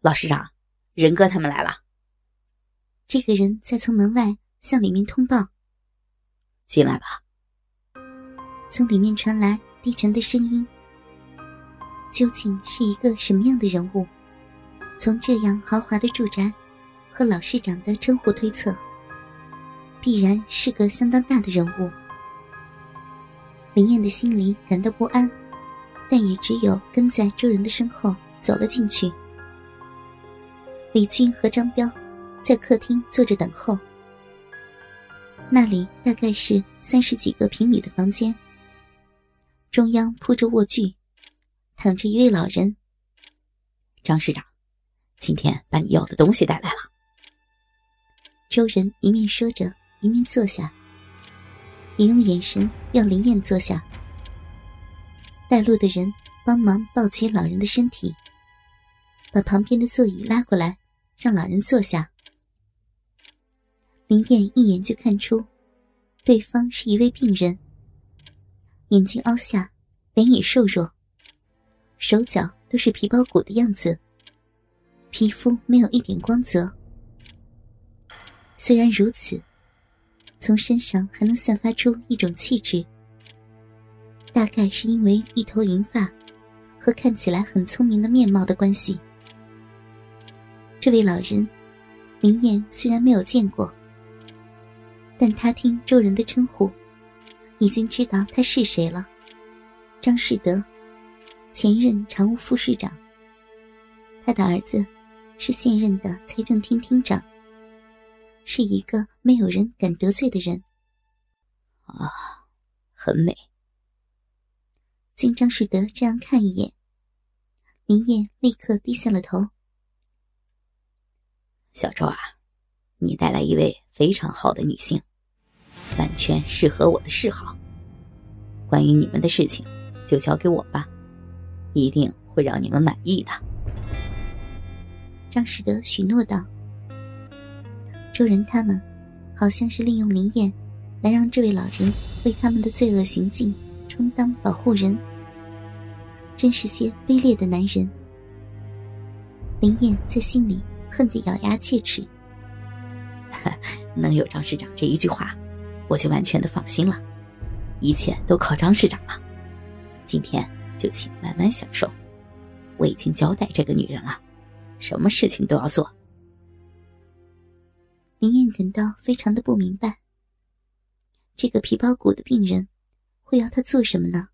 老师长，仁哥他们来了。 这个人在从门外向里面通报。 进来吧。 从里面传来低沉的声音。究竟是一个什么样的人物？从这样豪华的住宅和老市长的称呼推测，必然是个相当大的人物。林燕的心里感到不安，但也只有跟在周人的身后走了进去。李军和张彪在客厅坐着等候。那里大概是30几个平米的房间，中央铺着卧具，躺着一位老人。 张市长，今天把你要的东西带来了。 周人一面说着，一面坐下，也用眼神要林燕坐下。带路的人帮忙抱起老人的身体，把旁边的座椅拉过来，让老人坐下。林燕一眼就看出对方是一位病人，眼睛凹下，脸也瘦弱，手脚都是皮包骨的样子，皮肤没有一点光泽。虽然如此，从身上还能散发出一种气质，大概是因为一头银发和看起来很聪明的面貌的关系。这位老人林燕虽然没有见过，但他听周人的称呼，已经知道他是谁了。张士德，前任常务副市长，他的儿子是现任的财政厅厅长，是一个没有人敢得罪的人。 很美。 经张士德这样看一眼，林燕立刻低下了头。 小周啊，你带来一位非常好的女性，完全适合我的嗜好。关于你们的事情就交给我吧，一定会让你们满意的。 张士德许诺道。周人他们好像是利用林燕来让这位老人为他们的罪恶行径充当保护人，真是些卑劣的男人。林燕在心里恨得咬牙切齿。 能有张市长这一句话，我就完全的放心了，一切都靠张市长了。今天就请慢慢享受，我已经交代这个女人了，什么事情都要做。 林燕感到非常的不明白，这个皮包骨的病人会要他做什么呢？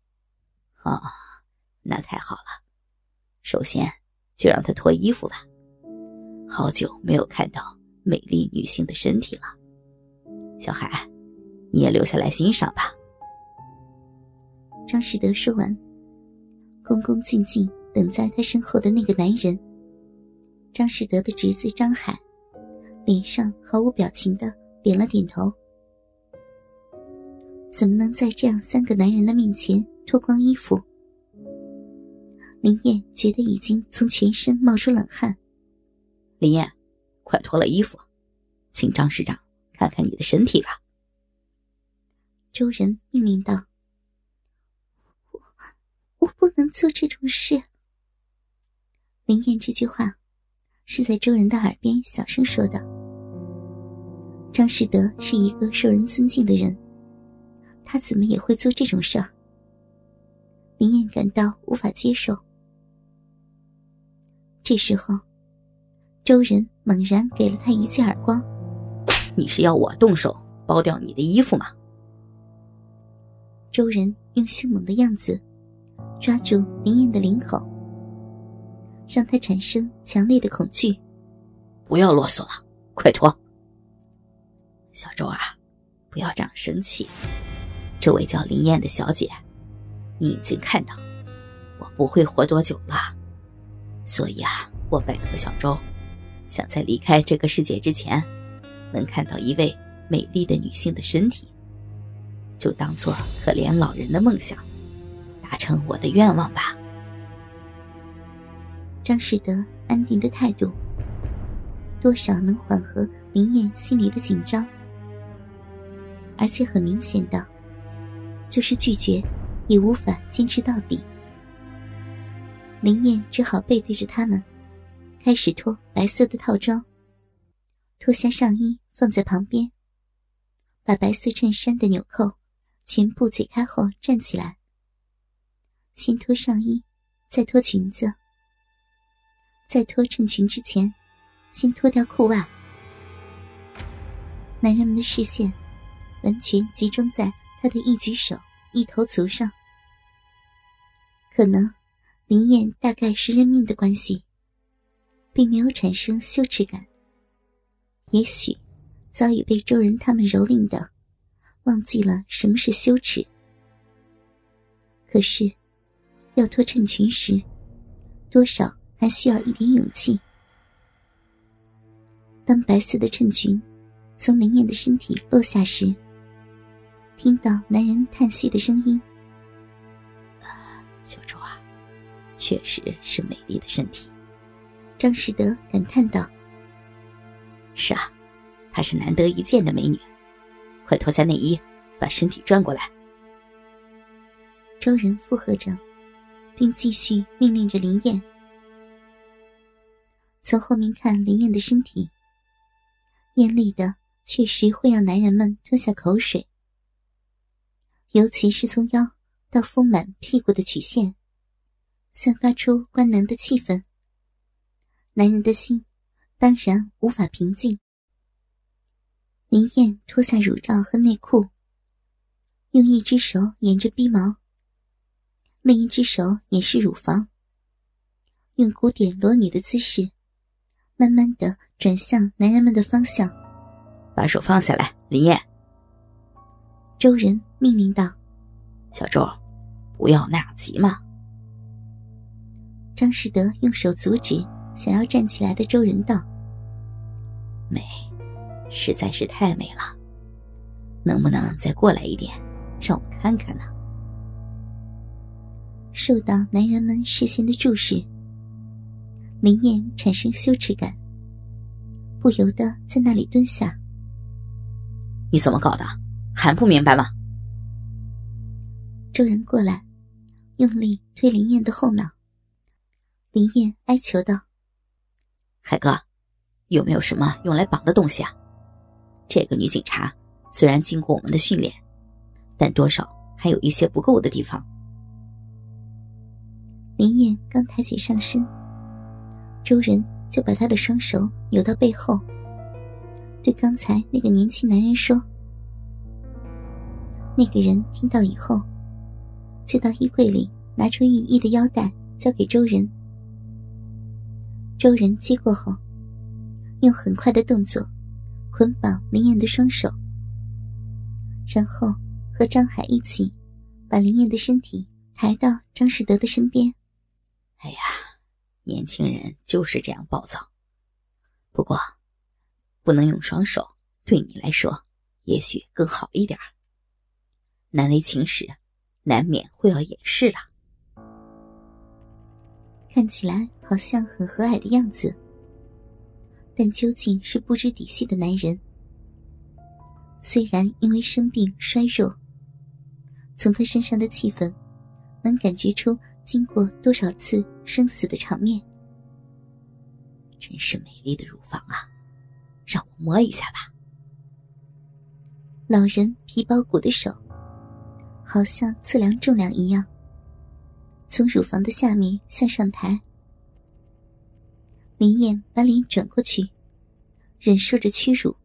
那太好了，首先就让他脱衣服吧，好久没有看到美丽女性的身体了。小海，你也留下来欣赏吧。 张士德说完，恭恭敬敬等在他身后的那个男人，张士德的侄子张海，脸上毫无表情地点了点头。怎么能在这样3个男人的面前脱光衣服？林燕觉得已经从全身冒出冷汗。 林燕，快脱了衣服，请张市长看看你的身体吧。 周人命令道。我不能做这种事。林燕这句话是在周人的耳边小声说的。张士德是一个受人尊敬的人，他怎么也会做这种事儿？林燕感到无法接受。这时候，周人猛然给了他一记耳光。 你是要我动手剥掉你的衣服吗？ 周人用凶猛的样子抓住林燕的领口，让他产生强烈的恐惧。 不要啰嗦了，快脱。小周啊，不要这样生气。这位叫林燕的小姐，你已经看到我不会活多久了，所以我拜托小周，想在离开这个世界之前能看到一位美丽的女性的身体，就当作可怜老人的梦想，达成我的愿望吧。 张士德安定的态度多少能缓和林燕心里的紧张，而且很明显的就是拒绝也无法坚持到底。林燕只好背对着他们开始脱白色的套装，脱下上衣放在旁边，把白色衬衫的纽扣全部解开后站起来，先脱上衣，再脱裙子。在脱衬裙之前，先脱掉裤袜。男人们的视线完全集中在他的一举手一投足上。可能林燕大概是认命的关系，并没有产生羞耻感，也许早已被周人他们蹂躏的忘记了什么是羞耻。可是要脱衬裙时，多少还需要一点勇气。当白色的衬裙从林燕的身体落下时，听到男人叹息的声音： 小周啊，确实是美丽的身体。 张士德感叹道： 是啊，她是难得一见的美女。快脱下内衣，把身体转过来。 周人附和着，并继续命令着林燕。从后面看林燕的身体，艳丽的确实会让男人们吞下口水，尤其是从腰到丰满屁股的曲线，散发出官能的气氛。男人的心当然无法平静。林燕脱下乳罩和内裤，用一只手掩着逼毛，另一只手掩饰乳房，用古典裸女的姿势慢慢地转向男人们的方向。 把手放下来，林燕。 周人命令道。 小周，不要那样急嘛。 张士德用手阻止想要站起来的周人道。 美，实在是太美了，能不能再过来一点，让我看看呢？ 受到男人们视线的注视，林燕产生羞耻感，不由得在那里蹲下。 你怎么搞的？还不明白吗？ 周人过来，用力推林燕的后脑。林燕哀求道： 海哥，有没有什么用来绑的东西啊？这个女警察虽然经过我们的训练，但多少还有一些不够的地方。 林燕刚抬起上身，周人就把她的双手扭到背后，对刚才那个年轻男人说。那个人听到以后，就到衣柜里拿出寓意的腰带交给周人。周人接过后，用很快的动作捆绑林燕的双手，然后和张海一起把林燕的身体抬到张士德的身边。 哎呀，年轻人就是这样暴躁。不过不能用双手，对你来说也许更好一点。难为情时，难免会要掩饰的。 看起来好像很和蔼的样子，但究竟是不知底细的男人。虽然因为生病衰弱，从他身上的气氛能感觉出经过多少次生死的场面。 真是美丽的乳房啊，让我摸一下吧。 老人皮包骨的手好像测量重量一样，从乳房的下面向上抬。林燕把脸转过去，忍受着屈辱。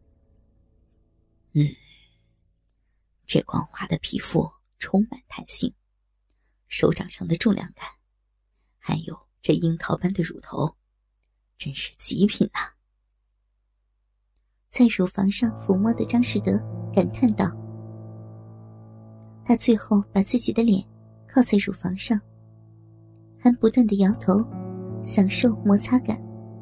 这光滑的皮肤充满弹性，手掌上的重量感，还有这樱桃般的乳头，真是极品啊。 在乳房上抚摸的张士德感叹道。他最后把自己的脸靠在乳房上，还不断地摇头，享受摩擦感。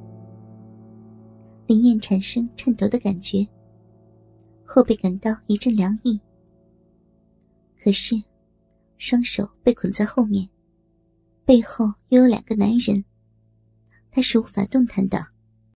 林燕产生颤抖的感觉，后背感到一阵凉意。可是双手被捆在后面，背后又有2个男人，他是无法动弹的。